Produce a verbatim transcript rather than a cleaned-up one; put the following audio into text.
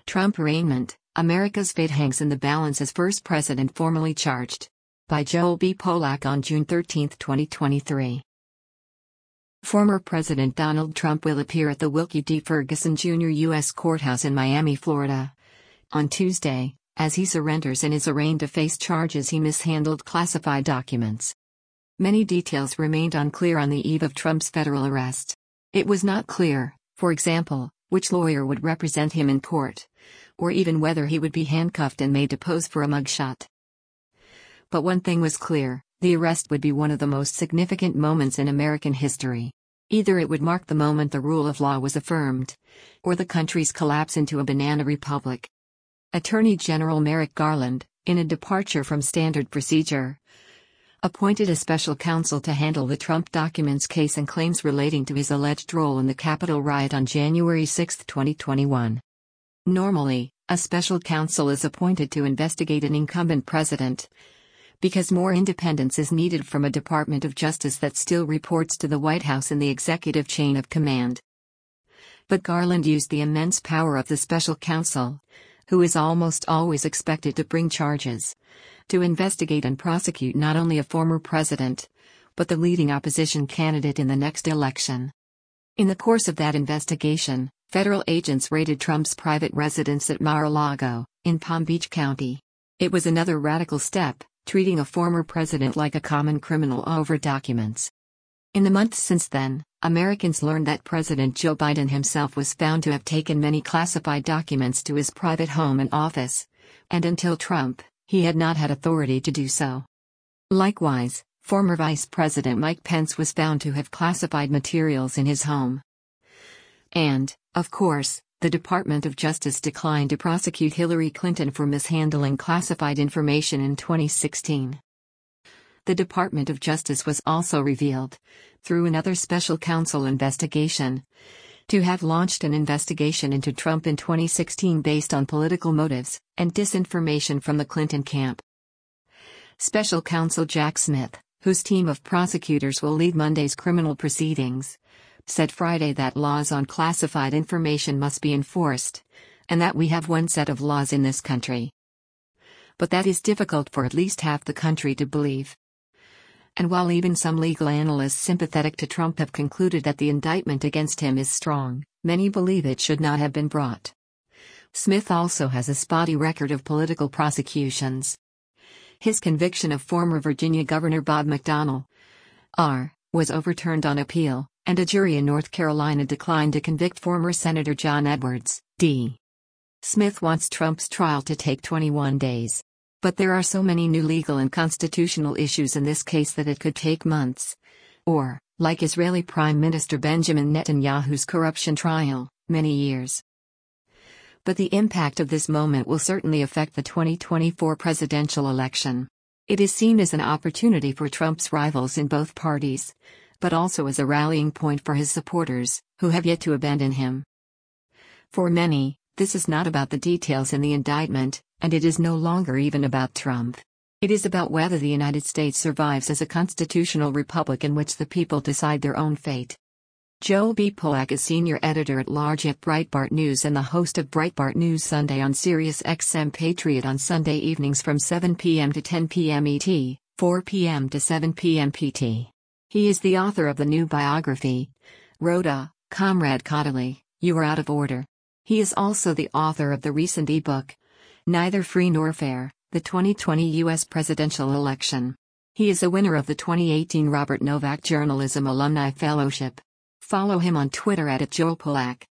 Trump arraignment, America's fate hangs in the balance as first president formally charged. By Joel B. Polak on June thirteenth, twenty twenty-three. Former President Donald Trump will appear at the Wilkie D. Ferguson Junior U S Courthouse in Miami, Florida, on Tuesday, as he surrenders and is arraigned to face charges he mishandled classified documents. Many details remained unclear on the eve of Trump's federal arrest. It was not clear, for example, which lawyer would represent him in court, or even whether he would be handcuffed and made to pose for a mugshot. But one thing was clear: the arrest would be one of the most significant moments in American history. Either it would mark the moment the rule of law was affirmed, or the country's collapse into a banana republic. Attorney General Merrick Garland, in a departure from standard procedure, appointed a special counsel to handle the Trump documents case and claims relating to his alleged role in the Capitol riot on January sixth, twenty twenty-one. Normally, a special counsel is appointed to investigate an incumbent president, because more independence is needed from a Department of Justice that still reports to the White House in the executive chain of command. But Garland used the immense power of the special counsel, who is almost always expected to bring charges, to investigate and prosecute not only a former president, but the leading opposition candidate in the next election. In the course of that investigation, federal agents raided Trump's private residence at Mar-a-Lago, in Palm Beach County. It was another radical step, treating a former president like a common criminal over documents. In the months since then, Americans learned that President Joe Biden himself was found to have taken many classified documents to his private home and office, and until Trump, he had not had authority to do so. Likewise, former Vice President Mike Pence was found to have classified materials in his home. And, of course, the Department of Justice declined to prosecute Hillary Clinton for mishandling classified information in twenty sixteen. The Department of Justice was also revealed, through another special counsel investigation, to have launched an investigation into Trump in twenty sixteen based on political motives and disinformation from the Clinton camp. Special counsel Jack Smith, whose team of prosecutors will lead Monday's criminal proceedings, said Friday that laws on classified information must be enforced, and that we have one set of laws in this country. But that is difficult for at least half the country to believe. And while even some legal analysts sympathetic to Trump have concluded that the indictment against him is strong, many believe it should not have been brought. Smith also has a spotty record of political prosecutions. His conviction of former Virginia Governor Bob McDonnell, R., was overturned on appeal, and a jury in North Carolina declined to convict former Senator John Edwards, D. Smith wants Trump's trial to take twenty-one days. But there are so many new legal and constitutional issues in this case that it could take months. Or, like Israeli Prime Minister Benjamin Netanyahu's corruption trial, many years. But the impact of this moment will certainly affect the twenty twenty-four presidential election. It is seen as an opportunity for Trump's rivals in both parties, but also as a rallying point for his supporters, who have yet to abandon him. For many, this is not about the details in the indictment, and it is no longer even about Trump. It is about whether the United States survives as a constitutional republic in which the people decide their own fate. Joel B. Polak is senior editor-at-large at Breitbart News and the host of Breitbart News Sunday on Sirius X M Patriot on Sunday evenings from seven p m to ten p m E T, four p m to seven p m P T. He is the author of the new biography, Rhoda, Comrade Cotterley, You Are Out of Order. He is also the author of the recent e-book, Neither Free Nor Fair, the twenty twenty U S Presidential Election. He is a winner of the twenty eighteen Robert Novak Journalism Alumni Fellowship. Follow him on Twitter at Joel Polak.